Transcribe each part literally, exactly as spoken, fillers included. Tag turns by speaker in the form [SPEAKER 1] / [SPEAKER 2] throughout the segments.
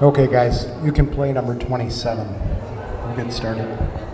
[SPEAKER 1] Okay, guys, you can play number twenty-seven. We'll get started.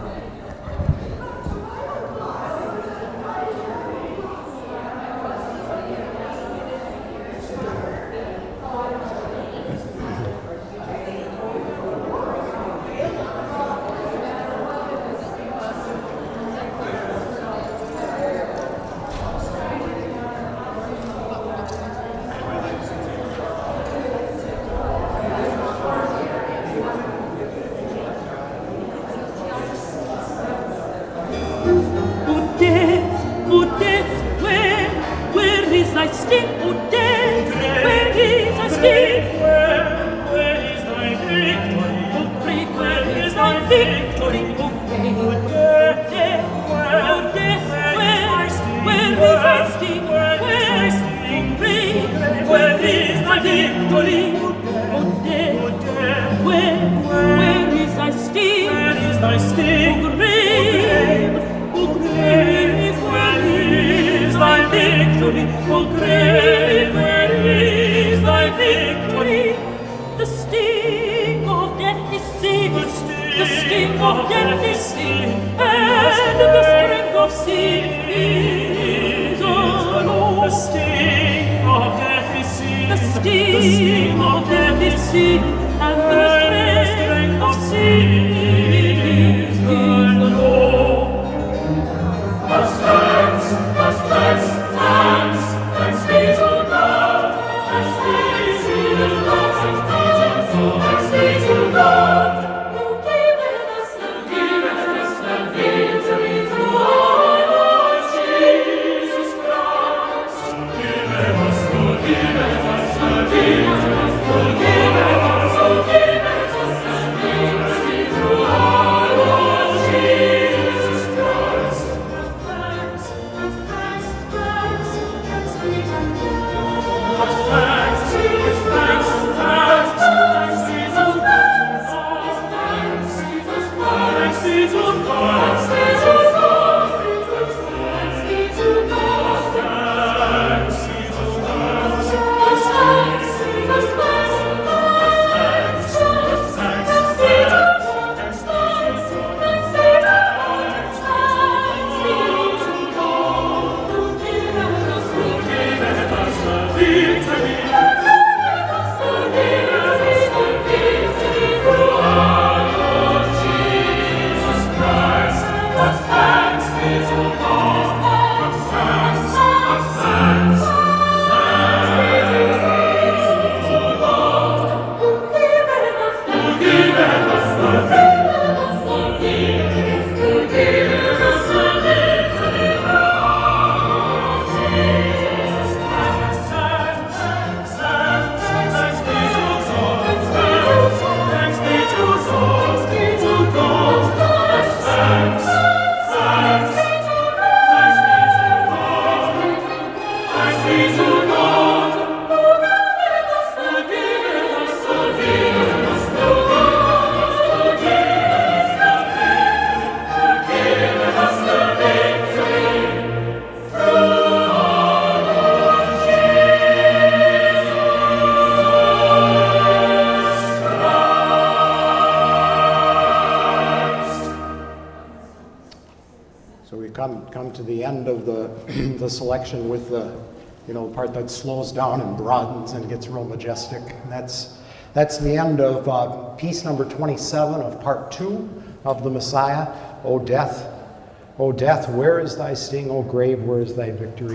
[SPEAKER 1] To the end of the the selection with the you know part that slows down and broadens and gets real majestic. And that's that's the end of uh, piece number twenty-seven of part two of the Messiah. O death, O death, where is thy sting? O grave, where is thy victory?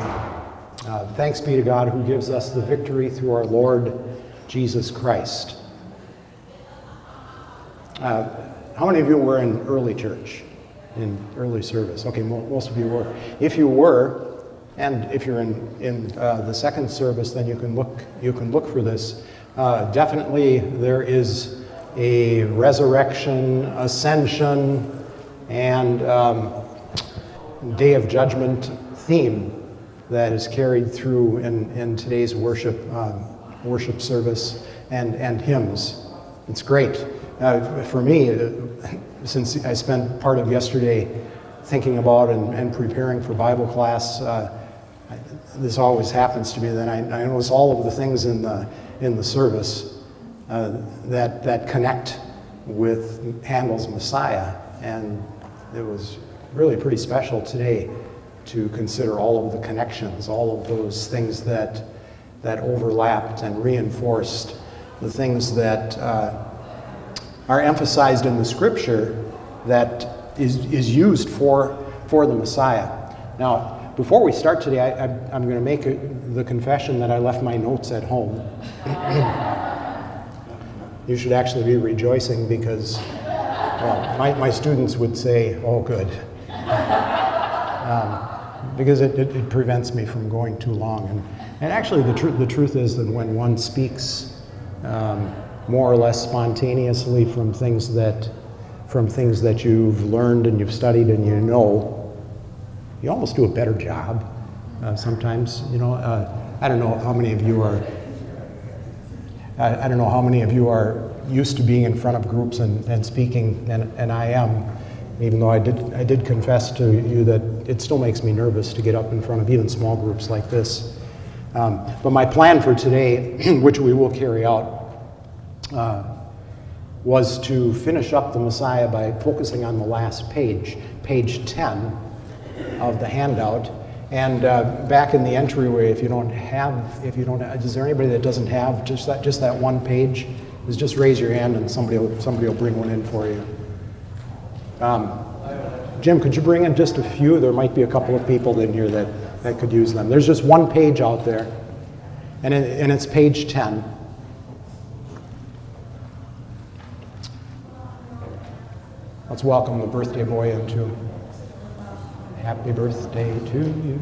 [SPEAKER 1] Uh, thanks be to God who gives us the victory through our Lord Jesus Christ. Uh, how many of you were in early church? In early service? Okay, most of you were. If you were, and if you're in in uh, the second service, then you can look you can look for this. Uh, definitely, there is a resurrection, ascension, and um, Day of Judgment theme that is carried through in, in today's worship um, worship service and and hymns. It's great. Uh, for me, uh, since I spent part of yesterday thinking about and, and preparing for Bible class, uh, I, this always happens to me. Then I, I notice all of the things in the in the service uh, that, that connect with Handel's Messiah. And it was really pretty special today to consider all of the connections, all of those things that, that overlapped and reinforced the things that uh, are emphasized in the scripture that is, is used for, for the Messiah. Now, before we start today, I, I, I'm going to make a, the confession that I left my notes at home. You should actually be rejoicing because, well, my, my students would say, oh, good. Um, because it, it, it prevents me from going too long. And, and actually, the, tr- the truth is that when one speaks um, more or less spontaneously from things that from things that you've learned and you've studied and you know, you almost do a better job. Uh, sometimes, you know, uh, I don't know how many of you are. I, I don't know how many of you are used to being in front of groups and, and speaking, and, and I am. Even though I did, I did confess to you that it still makes me nervous to get up in front of even small groups like this. Um, but my plan for today, which we will carry out. Uh, was to finish up the Messiah by focusing on the last page, page ten of the handout. And uh, back in the entryway, if you don't have, if you don't, is there anybody that doesn't have just that, just that one page? Is just raise your hand and somebody will, somebody will bring one in for you. Um, Jim, could you bring in just a few? There might be a couple of people in here that, that could use them. There's just one page out there, and, it, and it's page ten. Let's welcome the birthday boy into. Happy birthday to you.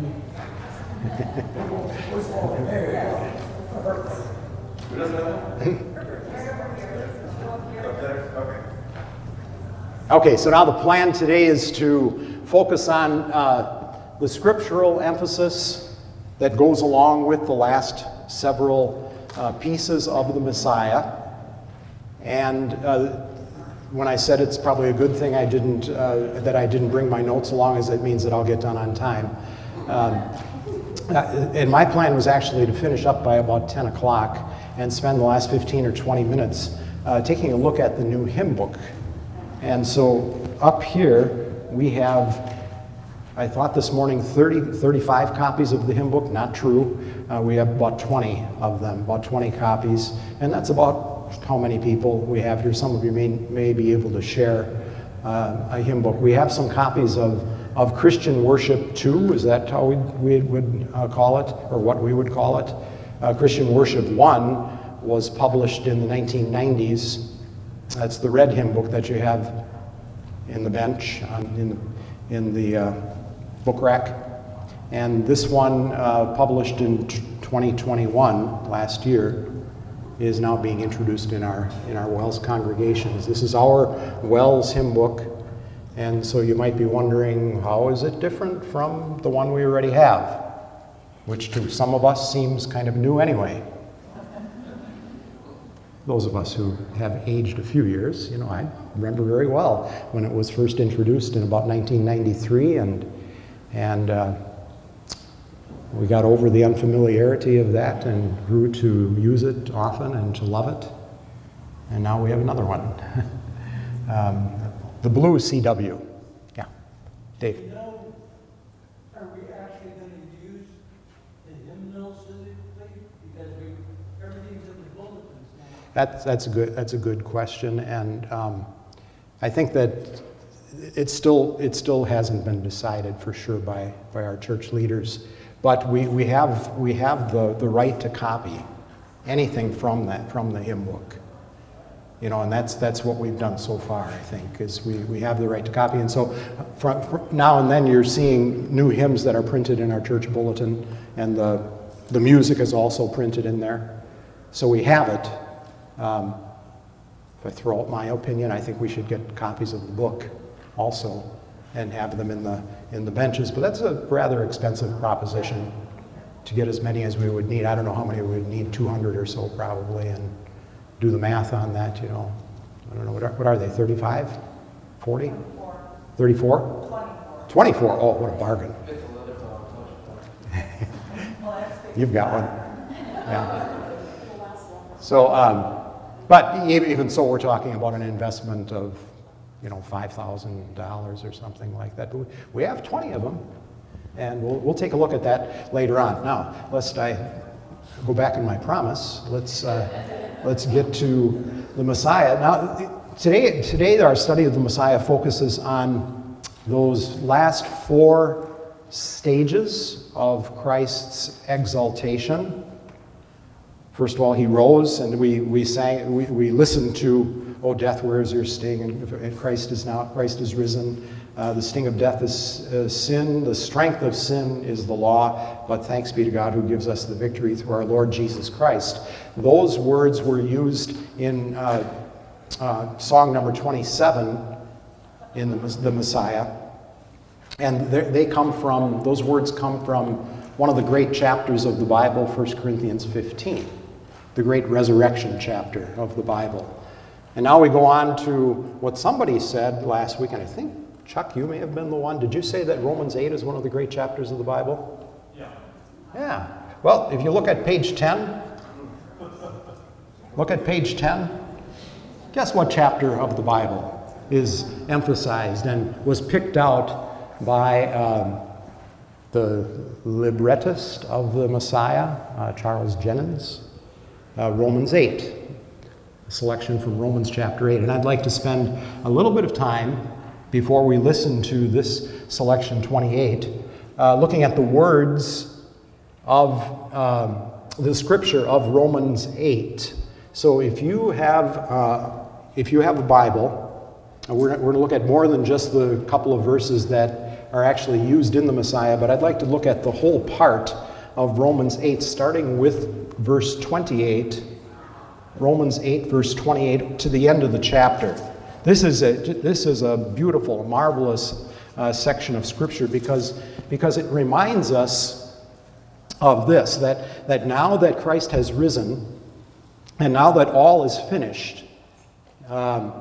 [SPEAKER 1] Okay, so now the plan today is to focus on uh, the scriptural emphasis that goes along with the last several uh, pieces of the Messiah. And uh, when I said it's probably a good thing I didn't, uh, that I didn't bring my notes along, as it means that I'll get done on time. Um, and my plan was actually to finish up by about ten o'clock and spend the last fifteen or twenty minutes uh, taking a look at the new hymn book. And so up here we have, I thought this morning, thirty, thirty-five copies of the hymn book. Not true. Uh, we have about twenty of them, about twenty copies. And that's about how many people we have here. Some of you may, may be able to share uh, a hymn book. We have some copies of, of Christian Worship two. Is that how we, we would uh, call it, or what we would call it? Uh, Christian Worship one was published in the nineteen nineties. That's the red hymn book that you have in the bench, um, in the, in the uh, book rack. And this one, uh, published in twenty twenty-one, last year, is now being introduced in our in our WELS congregations. This is our WELS hymn book, and so you might be wondering, how is it different from the one we already have, which to some of us seems kind of new anyway. Those of us who have aged a few years, you know, I remember very well when it was first introduced in about nineteen ninety-three, and and uh, we got over the unfamiliarity of that and grew to use it often and to love it. And now we have another one. um, the blue C W. Yeah. Dave.
[SPEAKER 2] You know, are we actually going to use the hymnal specifically? Because we, everything's in the bulletins now.
[SPEAKER 1] That's, that's, a good, that's a good question. And um, I think that it still, it still hasn't been decided for sure by, by our church leaders. But we, we have, we have the, the right to copy anything from that, from the hymn book. You know, and that's, that's what we've done so far, I think, is we, we have the right to copy. And so from, from now and then you're seeing new hymns that are printed in our church bulletin, and the, the music is also printed in there. So we have it. Um, if I throw out my opinion, I think we should get copies of the book also and have them in the in the benches. But that's a rather expensive proposition to get as many as we would need. I don't know how many we would need, two hundred or so probably, and do the math on that, you know. I don't know, what are, what are they, thirty-five? forty? thirty-four? twenty-four. twenty-four, oh, what a bargain. You've got one. Yeah. So, um, But e- even so, we're talking about an investment of, you know, five thousand dollars or something like that. But we, we have twenty of them, and we'll, we'll take a look at that later on. Now, lest I go back in my promise, let's, uh, let's get to the Messiah. Now, today, today our study of the Messiah focuses on those last four stages of Christ's exaltation. First of all, he rose, and we, we sang, we, we listened to, "O death, where is your sting?" And Christ is now, Christ is risen. Uh, the sting of death is uh, sin. The strength of sin is the law. But thanks be to God who gives us the victory through our Lord Jesus Christ. Those words were used in uh, uh, song number twenty-seven in the, the Messiah. And they come from, those words come from one of the great chapters of the Bible, First Corinthians fifteen, the great resurrection chapter of the Bible. And now we go on to what somebody said last week, and I think, Chuck, you may have been the one. Did you say that Romans eight is one of the great chapters of the Bible?
[SPEAKER 2] Yeah.
[SPEAKER 1] Yeah. Well, if you look at page ten, look at page ten, guess what chapter of the Bible is emphasized and was picked out by um, the librettist of the Messiah, uh, Charles Jennens? Uh, Romans eight, a selection from Romans chapter eight. And I'd like to spend a little bit of time before we listen to this selection twenty-eight, uh, looking at the words of um, the scripture of Romans eight. So if you have, uh, if you have a Bible, uh, we're, we're going to look at more than just the couple of verses that are actually used in the Messiah, but I'd like to look at the whole part of Romans eight, starting with verse twenty-eight, Romans eight, verse twenty-eight, to the end of the chapter. This is a, this is a beautiful, marvelous uh, section of Scripture because, because it reminds us of this, that, that now that Christ has risen, and now that all is finished, um,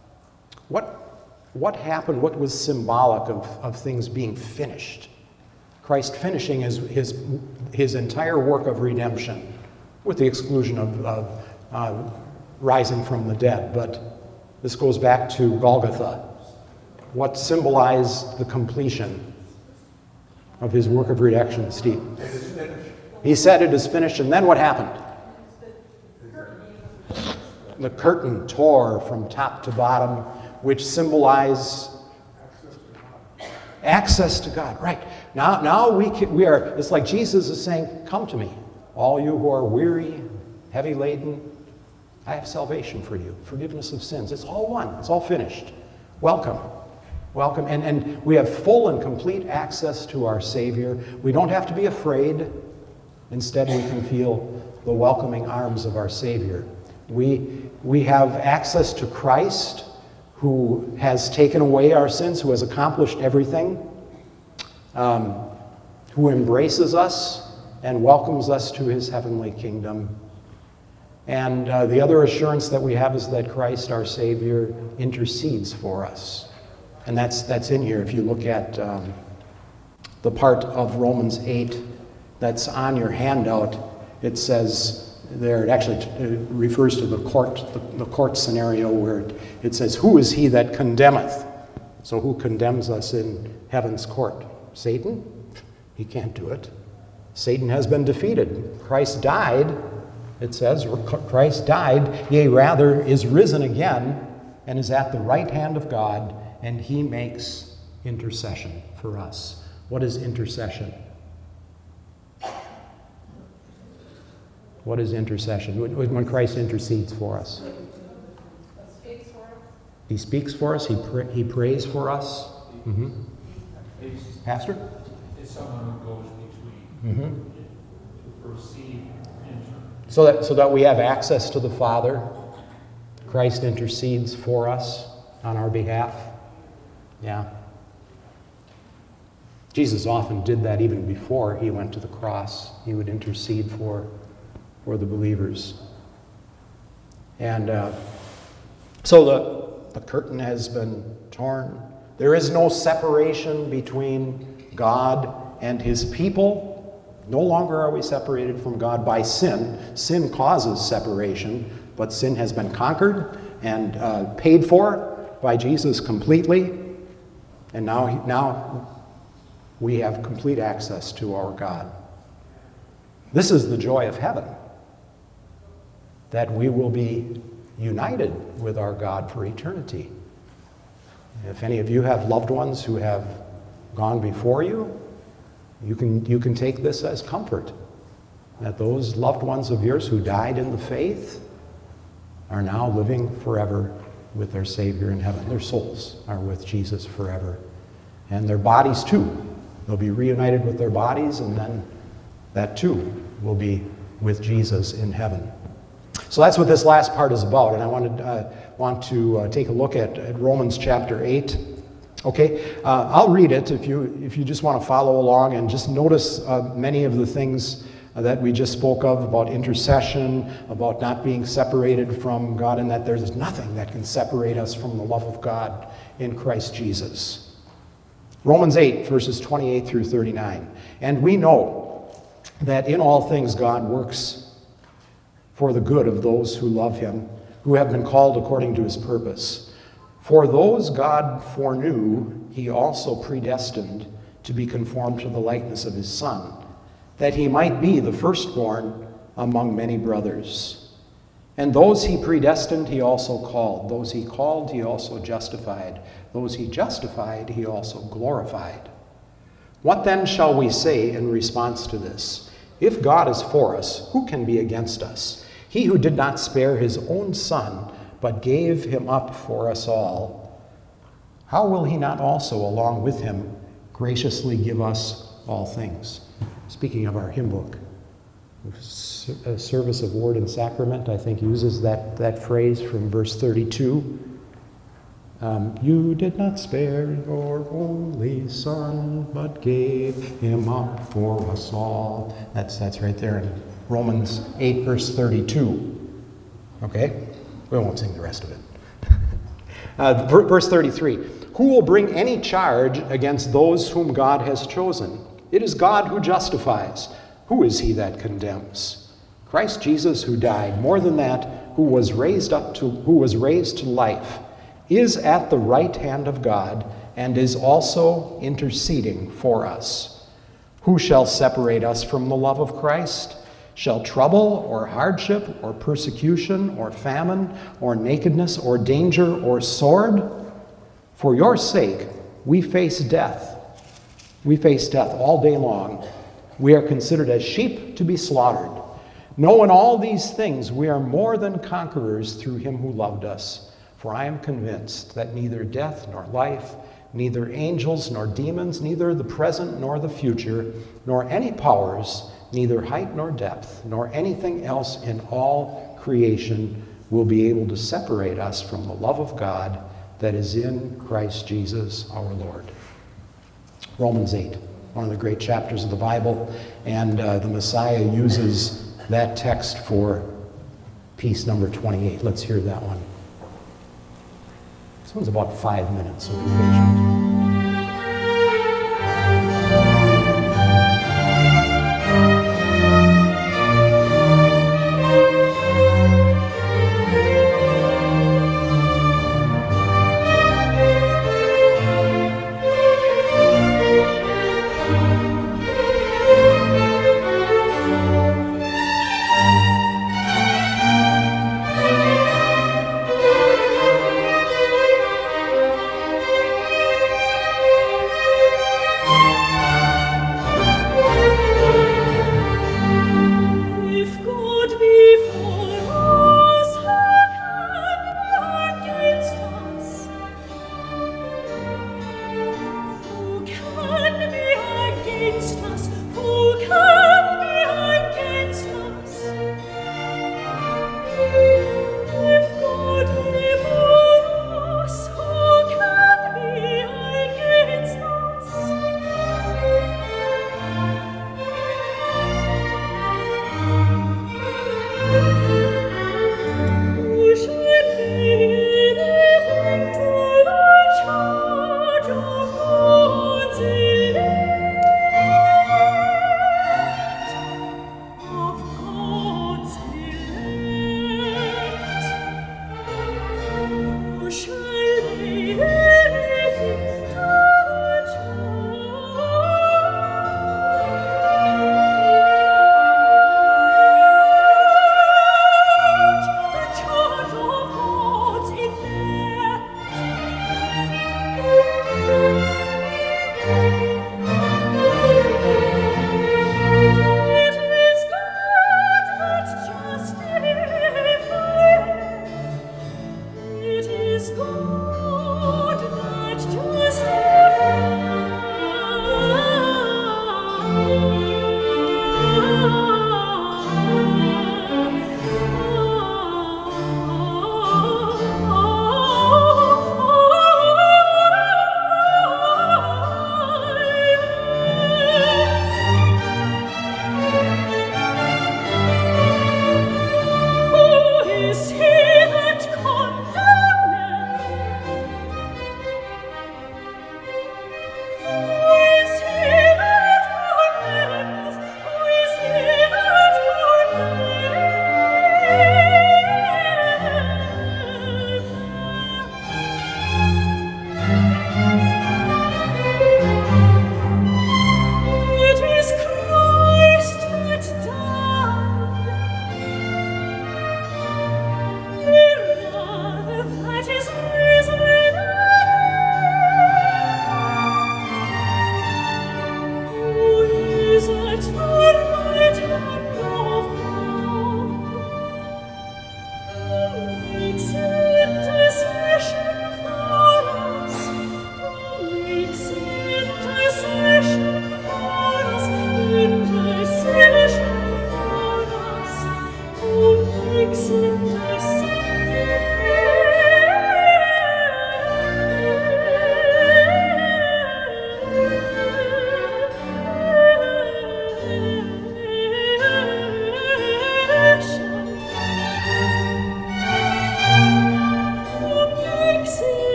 [SPEAKER 1] what, what happened, what was symbolic of, of things being finished? Christ finishing his, his, his entire work of redemption, with the exclusion of, of uh, rising from the dead. But this goes back to Golgotha. What symbolized the completion of his work of redemption, Steve?
[SPEAKER 2] It is finished.
[SPEAKER 1] He said it is finished, and then what happened? The curtain tore from top to bottom, which symbolized access to God. Right. Now, now we, can, we are, it's like Jesus is saying, "Come to me, all you who are weary, heavy laden. I have salvation for you, forgiveness of sins." It's all one. It's all finished. Welcome. Welcome. And, and we have full and complete access to our Savior. We don't have to be afraid. Instead, we can feel the welcoming arms of our Savior. We, we have access to Christ, who has taken away our sins, who has accomplished everything, um, who embraces us and welcomes us to his heavenly kingdom. And uh, the other assurance that we have is that Christ, our Savior, intercedes for us. And that's, that's in here. If you look at um, the part of Romans eight that's on your handout, it says there, it actually it refers to the court, the, the court scenario where it, it says, "Who is he that condemneth?" So who condemns us in heaven's court? Satan? He can't do it. Satan has been defeated. Christ died. It says, Christ died, yea, rather, is risen again, and is at the right hand of God, and he makes intercession for us. What is intercession? What is intercession? When Christ intercedes for us.
[SPEAKER 3] Speaks for us.
[SPEAKER 1] He speaks for us. He, pray, he prays for us. Mm-hmm. Pastor?
[SPEAKER 2] It's someone who goes between
[SPEAKER 1] Mm-hmm.
[SPEAKER 2] to perceive, enter.
[SPEAKER 1] So that, so that we have access to the Father. Christ intercedes for us on our behalf. Yeah. Jesus often did that even before he went to the cross. He would intercede for, for the believers. And uh, so the, the curtain has been torn. There is no separation between God and his people. No longer are we separated from God by sin. Sin causes separation. but sin has been conquered and uh, paid for by Jesus completely. And now, now we have complete access to our God. This is the joy of heaven, that we will be united with our God for eternity. If any of you have loved ones who have gone before you, you can, you can take this as comfort, that those loved ones of yours who died in the faith are now living forever with their Savior in heaven. Their souls are with Jesus forever. And their bodies too. They'll be reunited with their bodies, and then that too will be with Jesus in heaven. So that's what this last part is about, and I wanted, uh, want to uh, take a look at, at Romans chapter eight. Okay, uh, I'll read it if you, if you just want to follow along, and just notice uh, many of the things that we just spoke of about intercession, about not being separated from God, and that there's nothing that can separate us from the love of God in Christ Jesus. Romans eight, verses twenty-eight through thirty-nine. And we know that in all things God works for the good of those who love him, who have been called according to his purpose. For those God foreknew, he also predestined to be conformed to the likeness of his Son, that he might be the firstborn among many brothers. And those he predestined, he also called. Those he called, he also justified. Those he justified, he also glorified. What then shall we say in response to this? If God is for us, who can be against us? He who did not spare his own Son, but gave him up for us all, how will he not also, along with him, graciously give us all things? Speaking of our hymn book, a service of word and sacrament, I think, uses that, that phrase from verse thirty-two. Um, you did not spare your only Son, but gave him up for us all. That's, that's right there in Romans eight, verse thirty-two. Okay? We won't sing the rest of it. uh, verse thirty-three. Who will bring any charge against those whom God has chosen? It is God who justifies. Who is he that condemns? Christ Jesus, who died, more than that, who was raised up to, who was raised to life, is at the right hand of God, and is also interceding for us. Who shall separate us from the love of Christ? Shall trouble, or hardship, or persecution, or famine, or nakedness, or danger, or sword? For your sake, we face death. We face death all day long. We are considered as sheep to be slaughtered. No, in all these things we are more than conquerors through him who loved us. For I am convinced that neither death nor life, neither angels nor demons, neither the present nor the future, nor any powers, neither height nor depth, nor anything else in all creation will be able to separate us from the love of God that is in Christ Jesus our Lord. Romans eight, one of the great chapters of the Bible, and uh, the Messiah uses that text for piece number twenty-eight. Let's hear that one. This one's about five minutes, so be patient.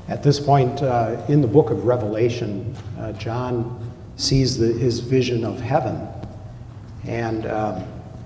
[SPEAKER 1] At this point uh, in the book of Revelation, uh, John sees the, his vision of heaven, and um,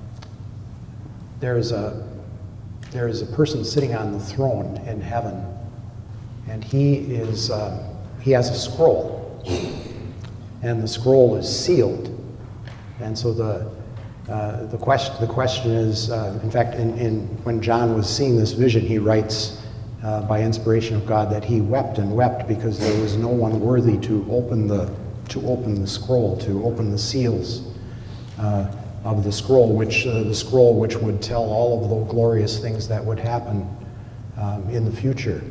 [SPEAKER 1] there is a there is a person sitting on the throne in heaven, and he is uh, he has a scroll, and the scroll is sealed, and so the uh, the question the question is, uh, in fact, in, in when John was seeing this vision, he writes. Uh, by inspiration of God, that he wept and wept because there was no one worthy to open the to open the scroll, to open the seals uh, of the scroll, which uh, the scroll which would tell all of the glorious things that would happen um, in the future.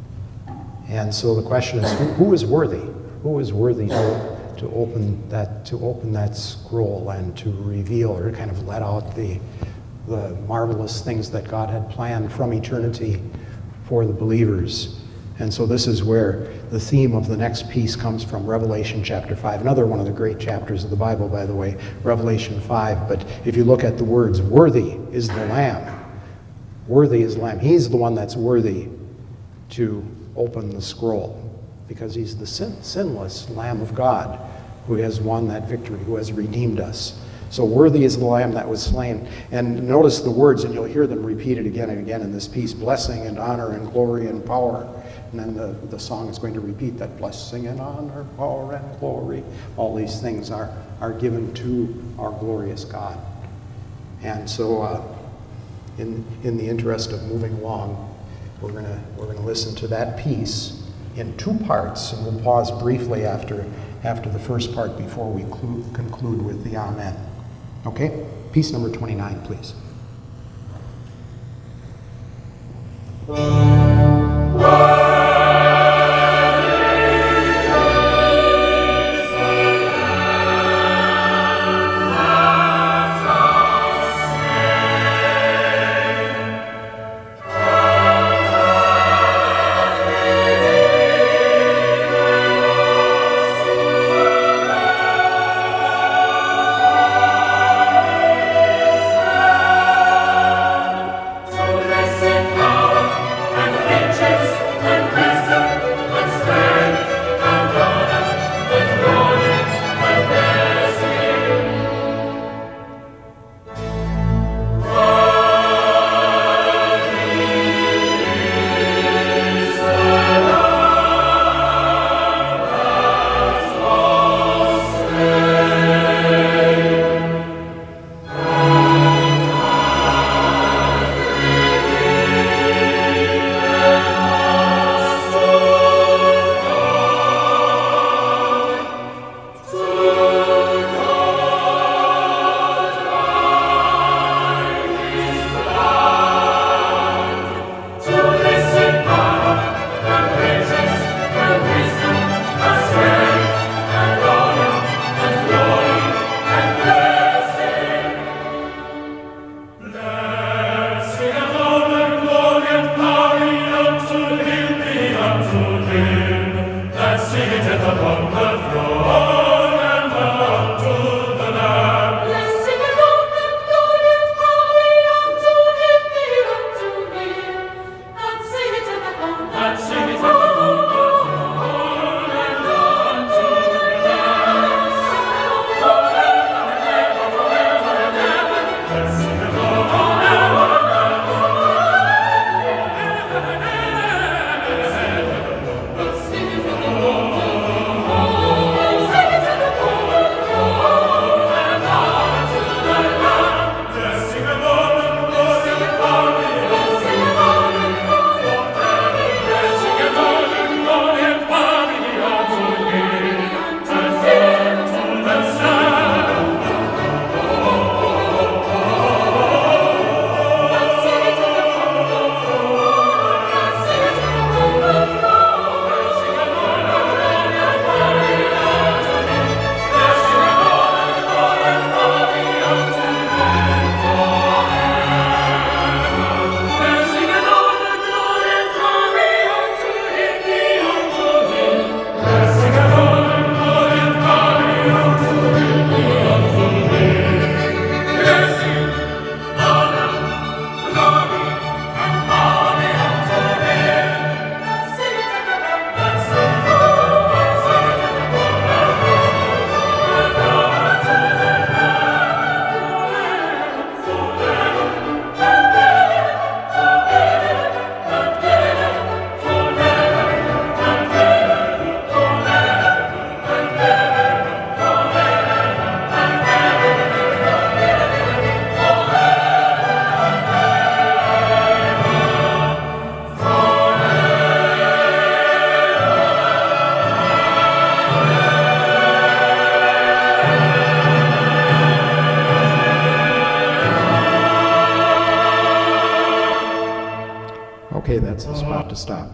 [SPEAKER 1] And so the question is, who, who is worthy? Who is worthy to, to open that to open that scroll and to reveal or kind of let out the the marvelous things that God had planned from eternity for the believers. And so this is where the theme of the next piece comes from, Revelation chapter five, another one of the great chapters of the Bible, by the way, Revelation five. But if you look at the words, worthy is the Lamb. Worthy is the Lamb. He's the one that's worthy to open the scroll because he's the sin, sinless Lamb of God who has won that victory, who has redeemed us. So worthy is the Lamb that was slain. And notice the words, and you'll hear them repeated again and again in this piece, blessing and honor and glory and power. And then the, the song is going to repeat that, blessing and honor, power and glory. All these things are, are given to our glorious God. And so uh, in, in the interest of moving along, we're gonna, we're gonna listen to that piece in two parts, and we'll pause briefly after, after the first part before we clu- conclude with the Amen. Okay, piece number twenty-nine, please.
[SPEAKER 4] Power
[SPEAKER 1] Okay, that's the spot to stop.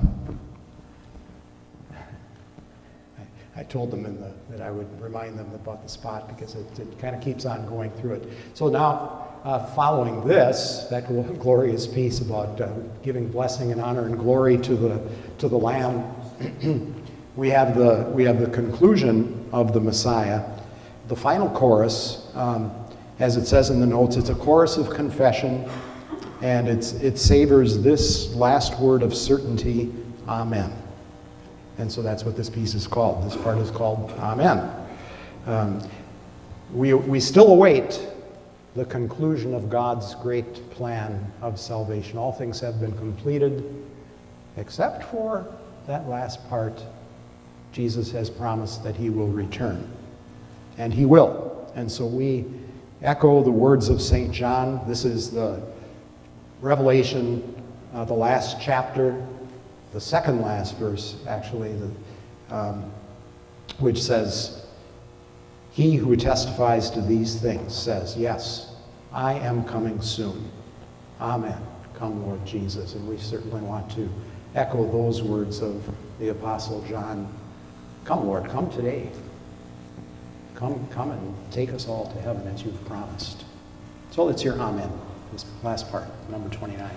[SPEAKER 1] I, I told them in the, that I would remind them about the spot because it, it kind of keeps on going through it. So now, uh, following this, that gl- glorious piece about uh, giving blessing and honor and glory to the to the Lamb, we have the we have the conclusion of the Messiah. The final chorus, um, as it says in the notes, it's a chorus of confession. And it's, it savors this last word of certainty, Amen. And so that's what this piece is called. This part is called Amen. Um, we, we still await the conclusion of God's great plan of salvation. All things have been completed, except for that last part. Jesus has promised that he will return. And he will. And so we echo the words of Saint John. This is the Revelation, uh, the last chapter, the second last verse, actually, the, um, which says, "He who testifies to these things says, yes, I am coming soon. Amen. Come, Lord Jesus." And we certainly want to echo those words of the Apostle John. Come, Lord, come today. Come, come and take us all to heaven as you've promised. So let's hear Amen. This last part, number twenty-nine.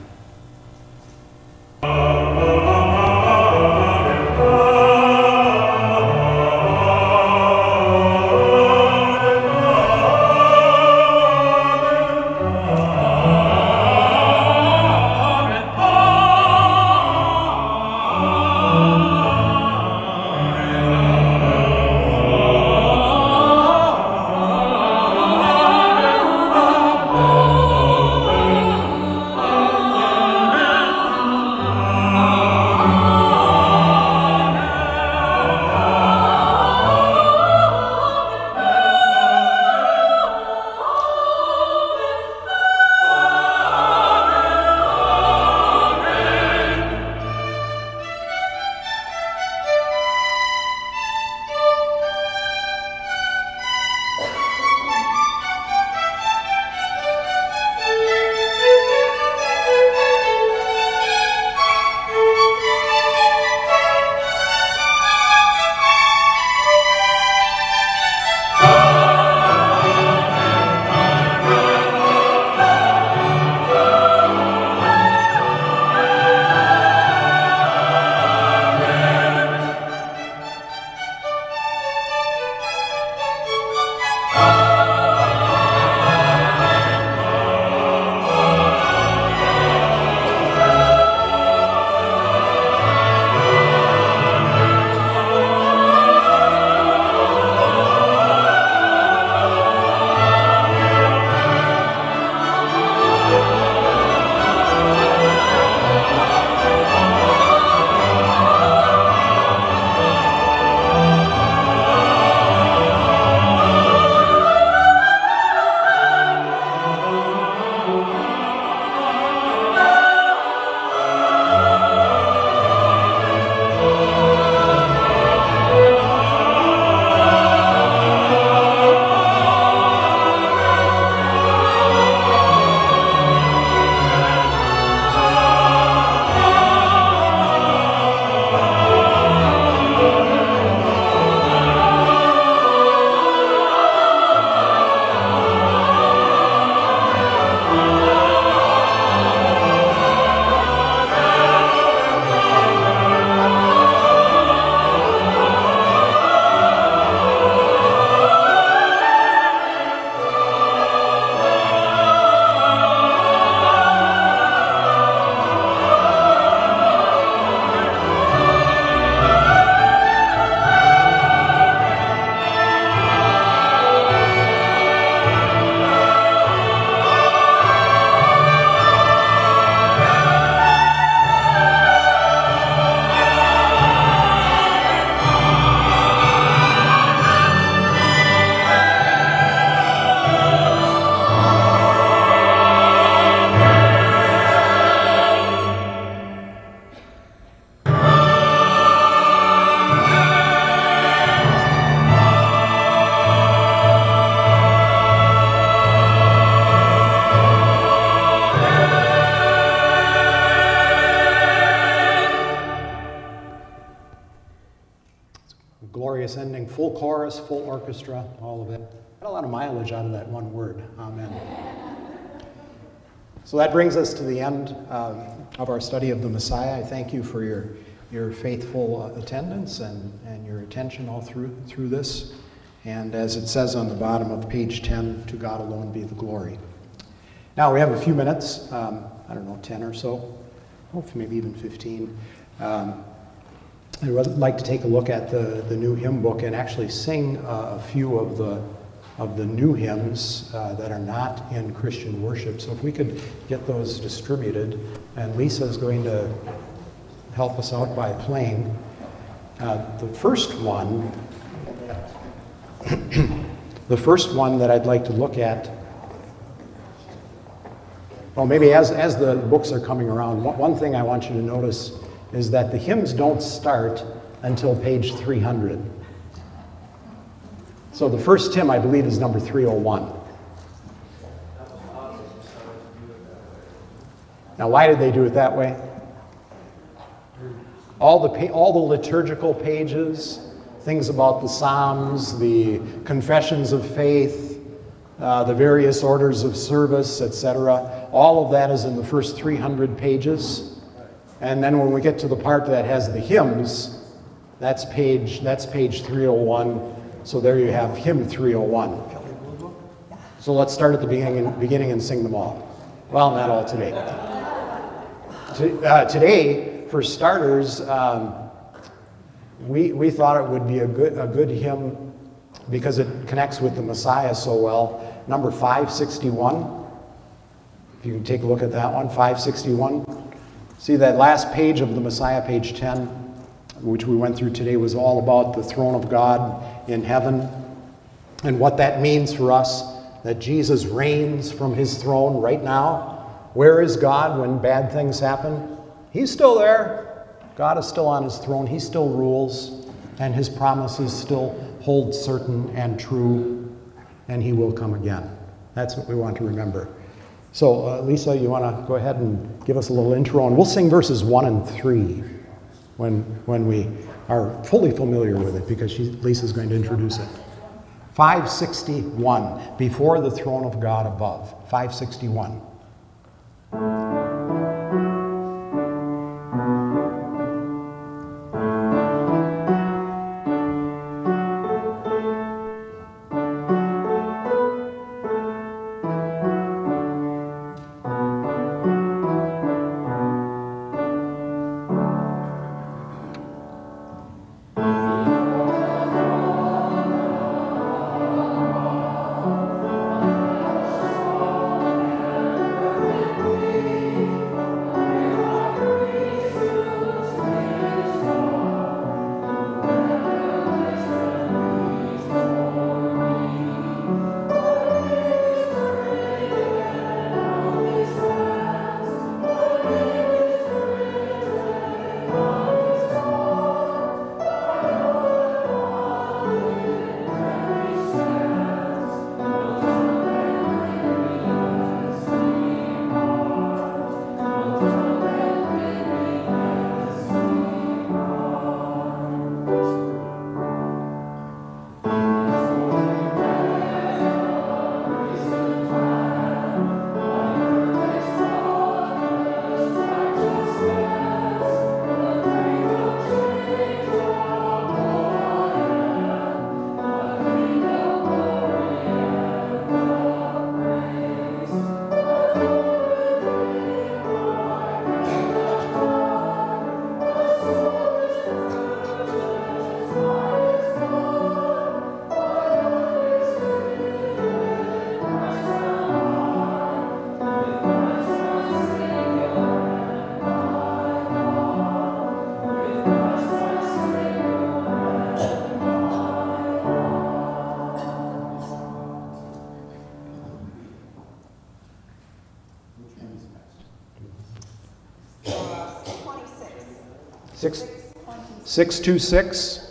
[SPEAKER 1] glorious ending, full chorus, full orchestra, all of it. Got a lot of mileage out of that one word, amen. So that brings us to the end um, of our study of the Messiah. I thank you for your, your faithful uh, attendance and, and your attention all through, through this. And as it says on the bottom of page ten, to God alone be the glory. Now we have a few minutes, um, I don't know, ten or so, hopefully maybe even fifteen. Um, I would like to take a look at the, the new hymn book and actually sing uh, a few of the of the new hymns uh, that are not in Christian worship. So if we could get those distributed, and Lisa is going to help us out by playing. Uh, the first one, the first one that I'd like to look at, well, maybe as, as the books are coming around, one, one thing I want you to notice is that the hymns don't start until page three hundred. So the first hymn, I believe, is number three oh one. Now, why did they do it that way? All the, pa- all the liturgical pages, things about the Psalms, the confessions of faith, uh, the various orders of service, et cetera, all of that is in the first three hundred pages. And then when we get to the part that has the hymns, that's page, that's page three oh one. So there you have hymn three oh one. So let's start at the beginning, beginning and sing them all. Well, not all today. To, uh, today, for starters, um, we, we thought it would be a good, a good hymn because it connects with the Messiah so well. Number five sixty-one. If you can take a look at that one, five sixty-one. See that last page of the Messiah, page ten, which we went through today, was all about the throne of God in heaven and what that means for us, that Jesus reigns from his throne right now. Where is God when bad things happen? He's still there. God is still on his throne. He still rules, and his promises still hold certain and true, and he will come again. That's what we want to remember. So, uh, Lisa, you want to go ahead and give us a little intro, and we'll sing verses one and three when when we are fully familiar with it, because she, Lisa's going to introduce it. five sixty-one, before the throne of God above. five sixty-one. Six, six two six,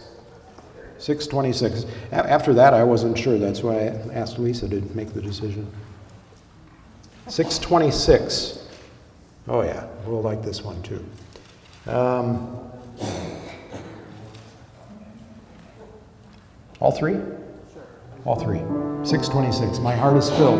[SPEAKER 1] six twenty-six. After that, I wasn't sure. That's why I asked Lisa to make the decision. six twenty-six. Oh yeah, we'll like this one too. Um, All three?
[SPEAKER 4] Sure.
[SPEAKER 1] All three. six twenty-six. My heart is filled.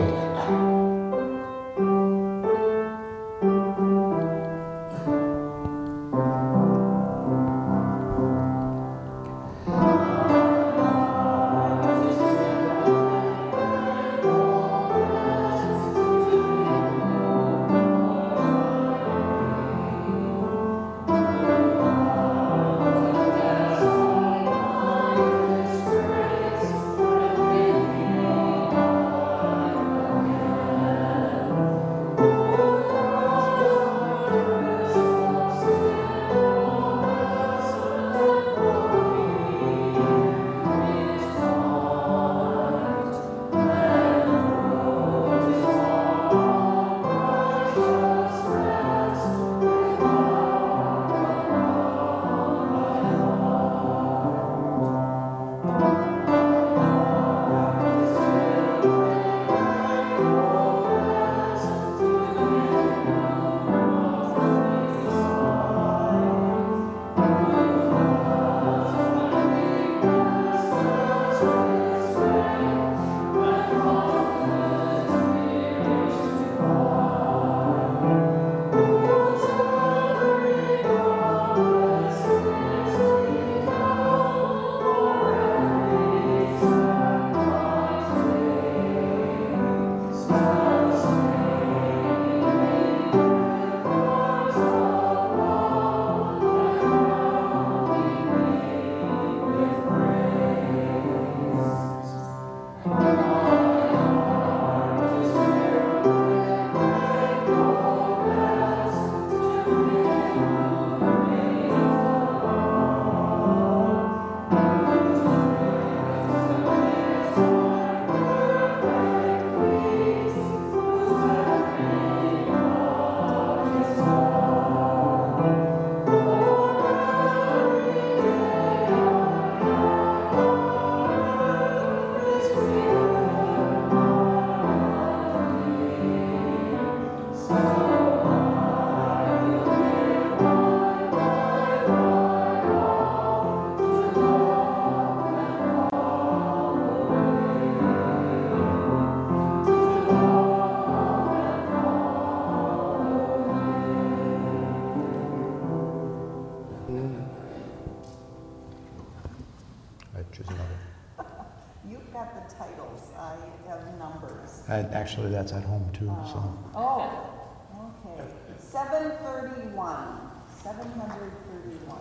[SPEAKER 4] You've got the titles, I have numbers.
[SPEAKER 1] I, actually, that's at home too. So
[SPEAKER 4] Oh, okay. Seven thirty-one, seven hundred thirty-one.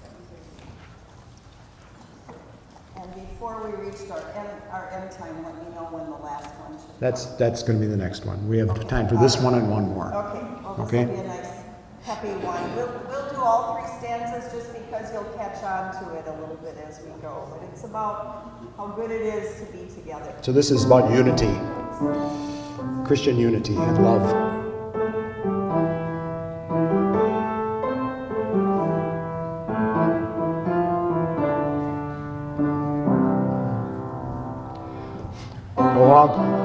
[SPEAKER 4] And before we reached our end, our end time, let me know when the last one should.
[SPEAKER 1] that's that's going to be the next one. We have time for this one and one more.
[SPEAKER 4] Okay, well, this
[SPEAKER 1] Okay.
[SPEAKER 4] will be a nice, happy one. We'll, we'll do all three stanzas just because you'll catch on to it a little bit as we go. But it's about how good it is to be together.
[SPEAKER 1] So this is about unity, Christian unity and love. Go on.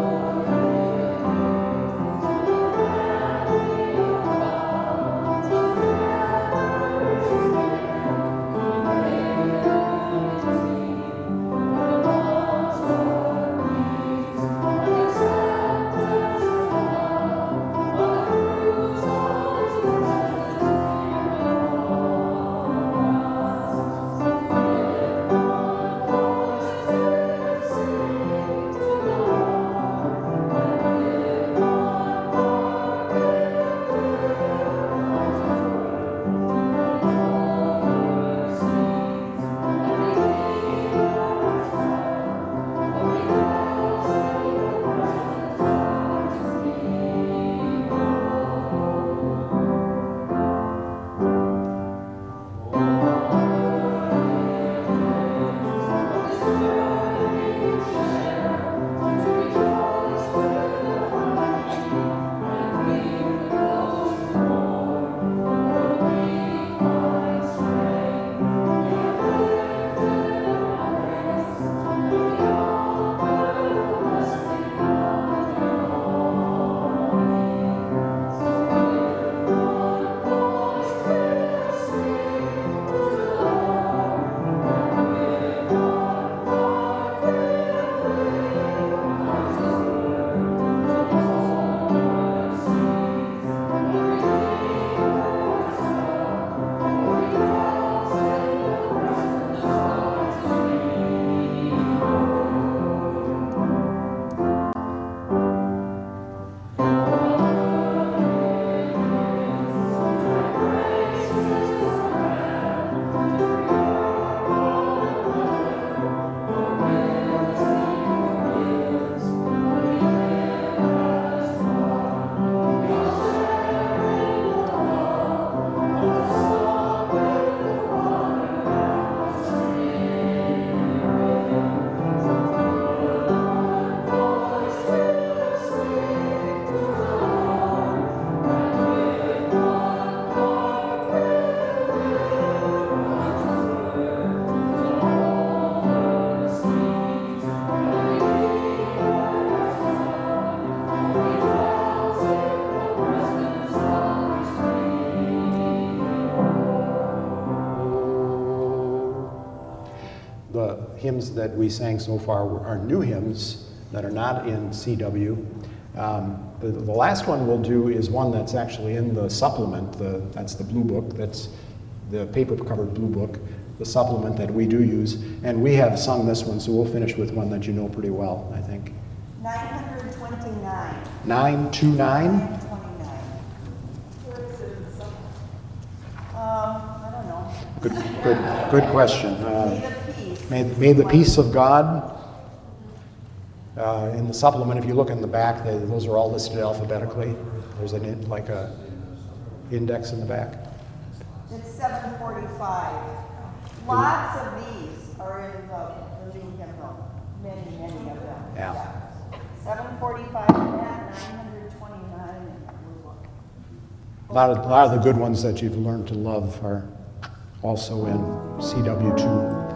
[SPEAKER 1] hymns that we sang so far were- are new hymns that are not in C W. Um, the, the last one we'll do is one that's actually in the supplement. The, that's the blue book. That's the paper-covered blue book, the supplement that we do use. And we have sung this one, so we'll finish with one that you know pretty well, I think.
[SPEAKER 4] nine hundred twenty-nine.
[SPEAKER 1] nine two nine?
[SPEAKER 4] nine twenty-nine. Where is it in the song? Um, I don't know.
[SPEAKER 1] Good, good, good question.
[SPEAKER 4] May
[SPEAKER 1] Uh,
[SPEAKER 4] the peace.
[SPEAKER 1] may, may the peace of God. Uh, in the supplement, if you look in the back, they, those are all listed alphabetically. There's an in, like a index in the back.
[SPEAKER 4] It's seven forty-five. Lots of these are in the, the new hymnal. Many, many of them.
[SPEAKER 1] Yeah.
[SPEAKER 4] Seven forty-five and that, nine hundred twenty-nine in the blue book.
[SPEAKER 1] A lot of, a lot of the good ones that you've learned to love are also in C W two.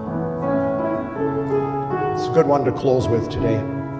[SPEAKER 1] It's a good one to close with today.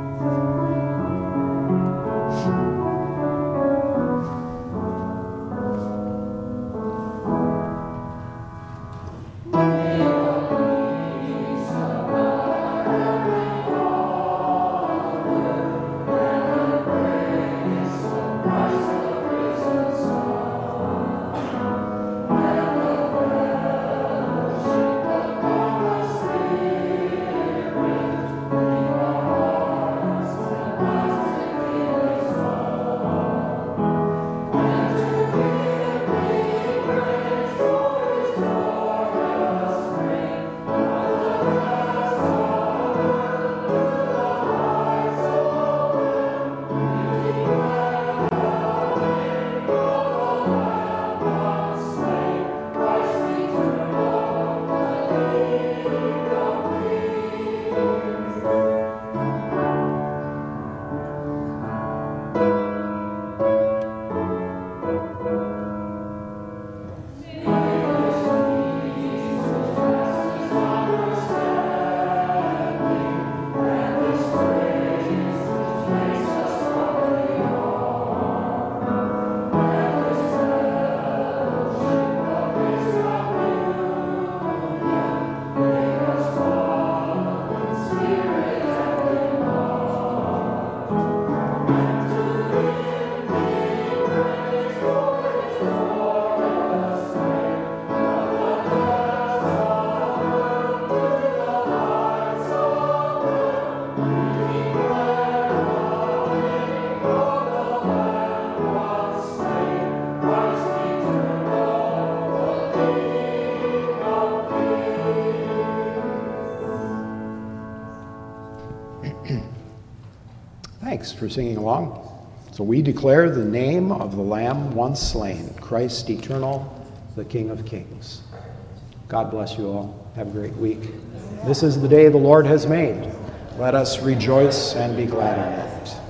[SPEAKER 1] Thanks for singing along. So we declare the name of the Lamb once slain, Christ eternal, the King of Kings. God bless you all. Have a great week. This is the day the Lord has made. Let us rejoice and be glad in it.